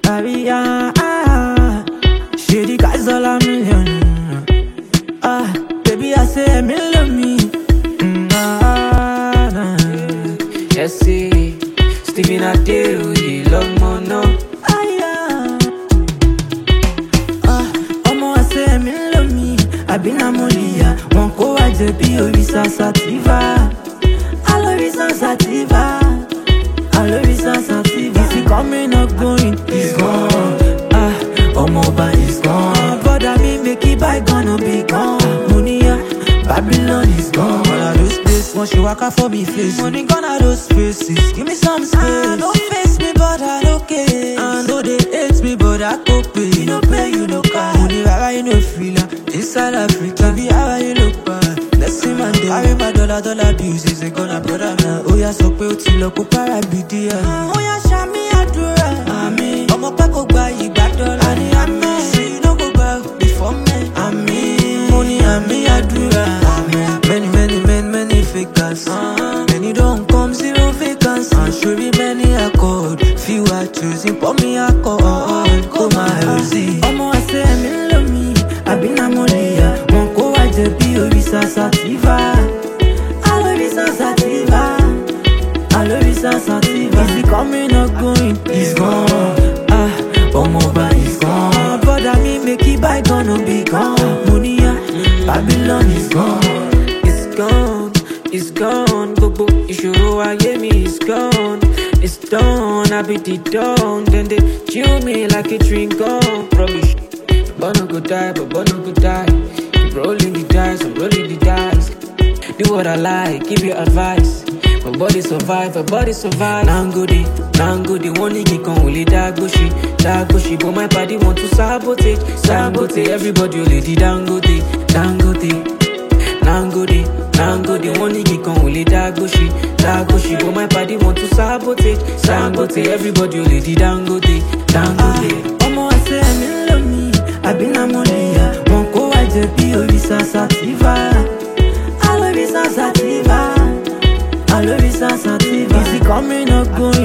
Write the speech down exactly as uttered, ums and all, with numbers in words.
Maria, ah, she the guys all a million. Ah, baby, I say me love me. Mm, ah, nah. Yes, see, Stevie Nadeo, he love more no. Ah, yeah. Ah, omo, I say me love me. I been a molia, one go a jebi orisa sativa. I love you sativa. I love you sativa. If you coming or going, it's gone. Ah, omoba is gone. Brother, me make it by gonna be gone. Munia, Babylon is gone. All of those places, once you walk out for me face. Money gone out those faces. Give me some space. Ah, don't face me, but I don't care. I know they hate me, but I go pay. You no pay, you no car. Money, why you no feel inside Africa, be how you look bad. Let's see my day. I my dollar, dollar bills is a gonna brother now. Oh, yeah, so pay to look up, I be there. Oh, yeah, Shami, I do it. I mean, I'm a pack of buy you back dollar. I mean, so you don't go back before me. I mean, money, I mean, I do it. Many, many, many, many fakers. Uh-huh. Many don't come, zero vacancy. I'm sure be many accord. Few are choosing, for me, I call. Go my Rosie. Omo, I say, me love me. I been a molia, one go a jebi orisa sativa. I love you sativa. I love you sativa. Is he coming or going? He's gone. Ah, omoba is gone. Brother, me make it by gonna be gone. Munia, Babylon is gone. It's gone, it's gone. Bobo, Ishuru, I hear me, it's gone. It's done, I be the dawn. Then they chew me like a drink on. Rubbish. But no go die, but but no go die. Keep rolling the dice, I'm rolling the dice. Do what I like, give you advice. My body survive, my body survive. Nangodi, Nangodi, one nigga can only dagoshi, dagoshi. But my body want to sabotage, sabotage. Everybody only the Dangote, Dangote, Nangodi, Nangodi, one nigga can only dagoshi, dagoshi. But my body want to sabotage, sabotage. Everybody only the Dangote, Dangote. Omo, I say me love me. I been a molia, one go a jebi orisa sativa. I love you sativa. I love you sativa. Is he coming or going?